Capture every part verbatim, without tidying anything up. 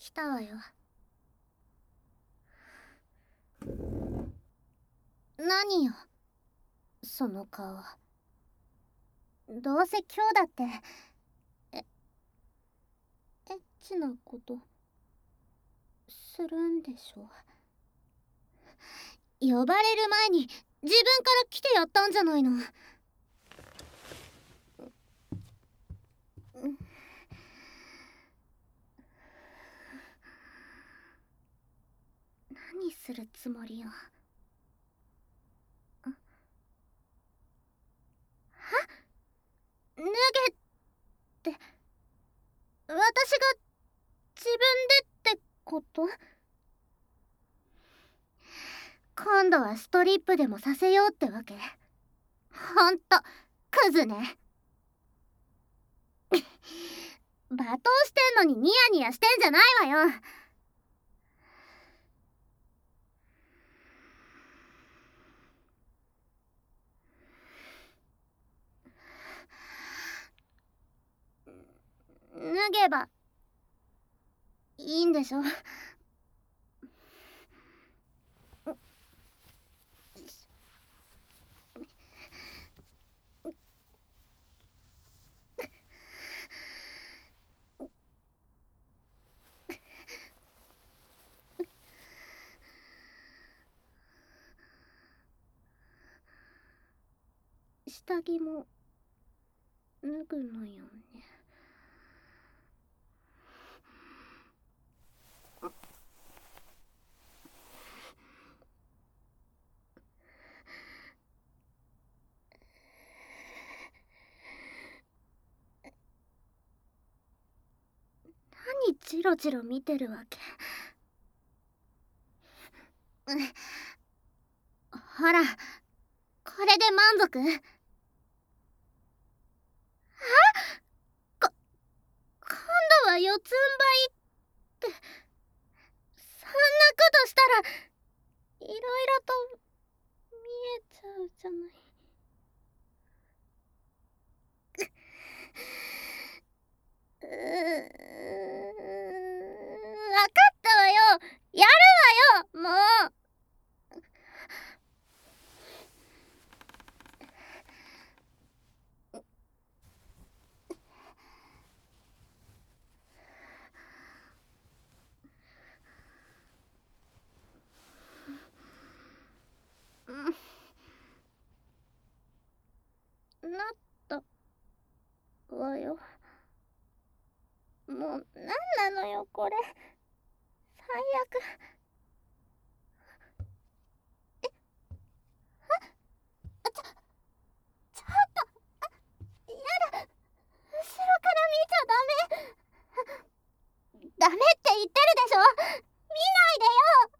来たわよ。何よその顔。どうせ今日だってえエッチなことするんでしょ。呼ばれる前に自分から来てやったんじゃないの。何するつもりよ。は脱げって私が自分でってこと？今度はストリップでもさせようってわけ？ほんとクズね。罵倒してんのにニヤニヤしてんじゃないわよ。脱げばいいんでしょ。下着も脱ぐのよね。何チロチロ見てるわけ？ほらこれで満足？あこ今度は四つん這いってそんなことしたらいろいろと見えちゃうじゃない。うー分かったわよ。やるわよもう。なったわよ。もうなんなのよこれ。最悪。えっあちょちょっとやだ。後ろから見ちゃダメ。ダメって言ってるでしょ。見ないでよ。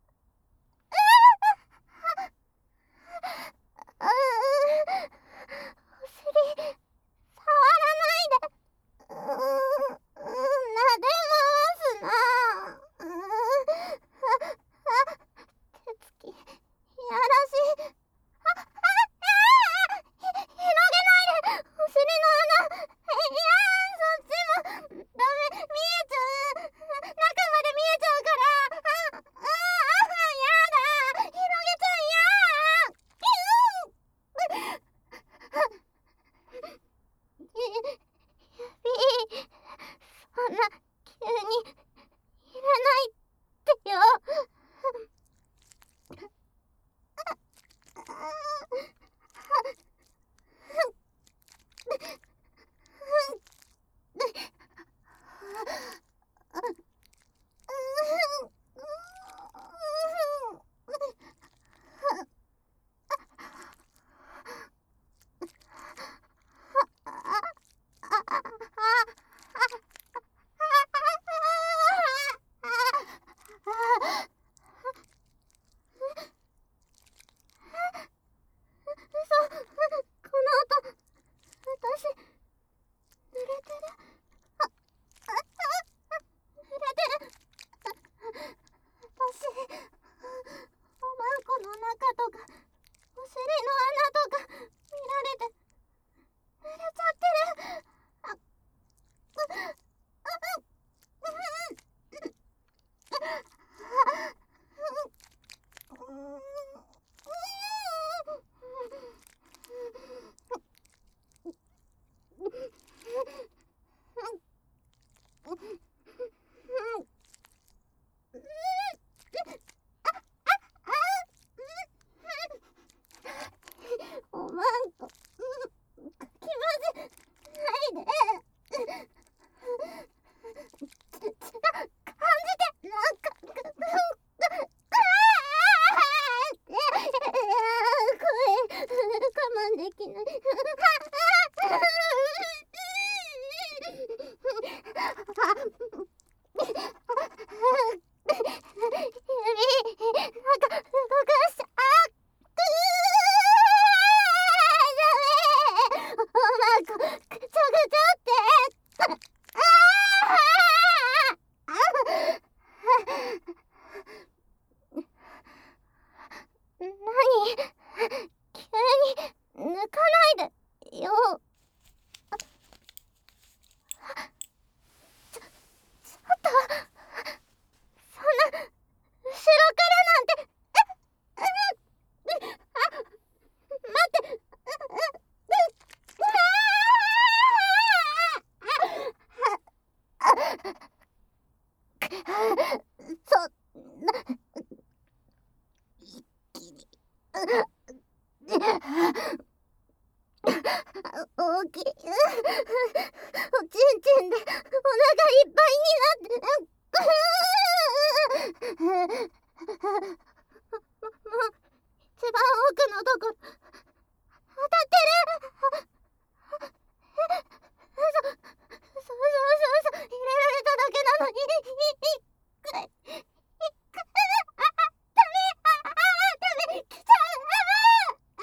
うーお尻触らないで。うーん、撫でますな。うーん、あ、あ、手つきやらしい。あ、あ、ああ、ひ、広げないで。お尻の穴。いやー、そっちもダメ、見えちゃう。中まで見えちゃうから。あ、あ、あそんな一気に大きいおちんちんでお腹いっぱいになってもう一番奥のとこ当たってる。そうそうそうそう、入れられただけなのに一回一回ああダメああダメ来ちゃうあ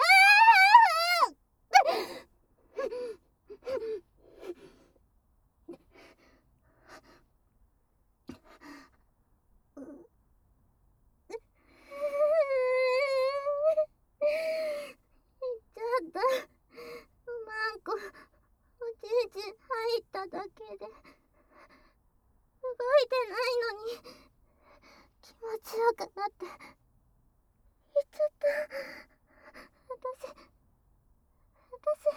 ちょっとマンコおちんちん入っただけで動いてないのに気持ちよくなって行っちゃった。私私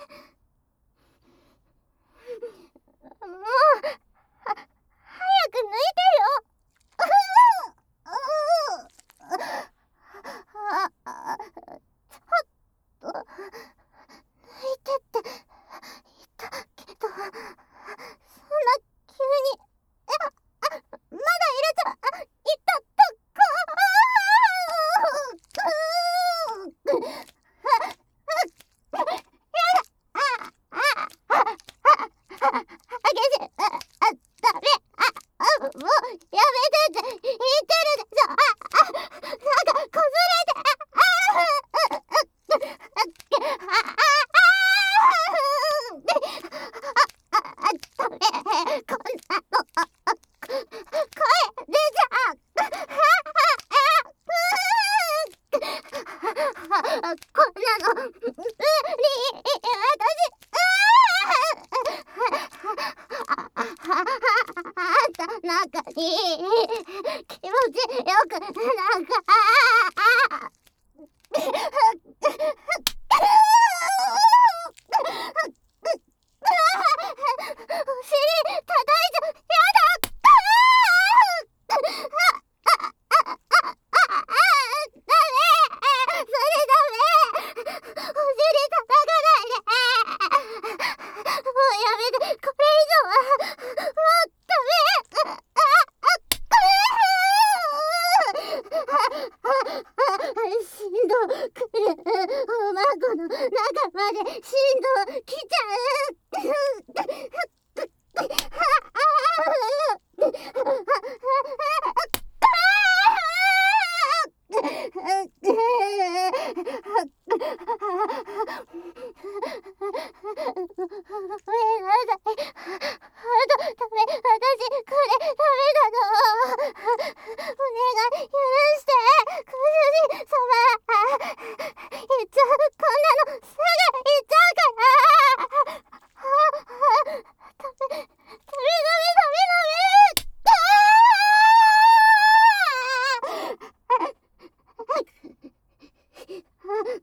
もうは早く抜いてよ。ああちょっと抜いてって言ったけど、そんな急にああまだ入れちゃあいったとこあげせああダメああもうやめてって言ってるでしょ。ああなんかこすれてああああダメこんなの声出ちゃう。こんなの無理私あんた中に気持ちよくなんかお尻叩いちゃやだそれダメお尻叩かないでもうやめてこれ以上はもうダメ振動くるおまんこの中まで振動きちゃうごめんなさい。あとダメ私これダメなのお願い許してご主人様言っちゃうこんなのすぐ言っちゃうからああダメダメダメダメダメ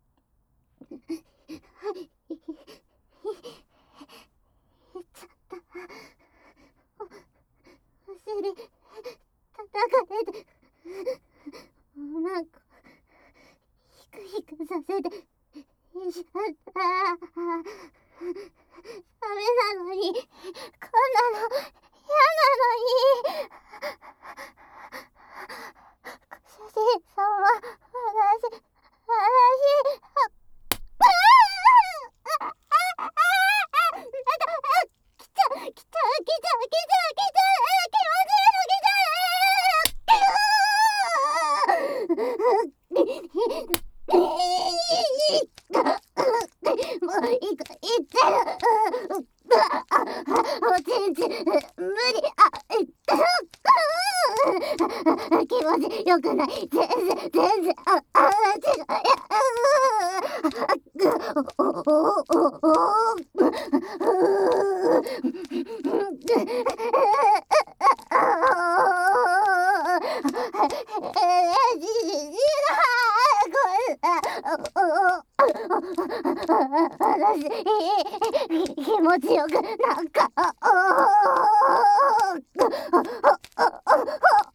お尻叩かれておまんこヒクヒクさせていしまったダメなのにこんなの嫌なのにご主人様私私来ちゃう来ちゃう来ちゃう来ちゃう来ちゃう気持ちいいの来ちゃうもういいか言っちゃうおちんちん無理あ気持ちよくない全然全然ああ違うおおおおお私気持ちよくなんか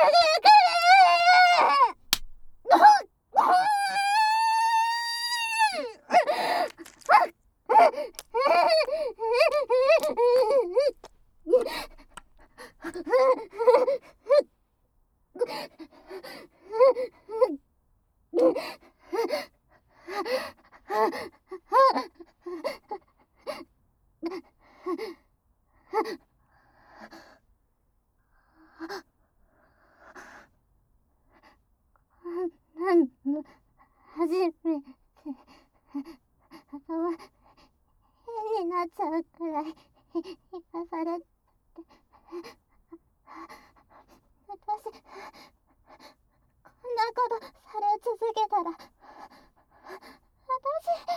なんの初めて頭変になっちゃうくらい生かされて、私こんなことされ続けたら、私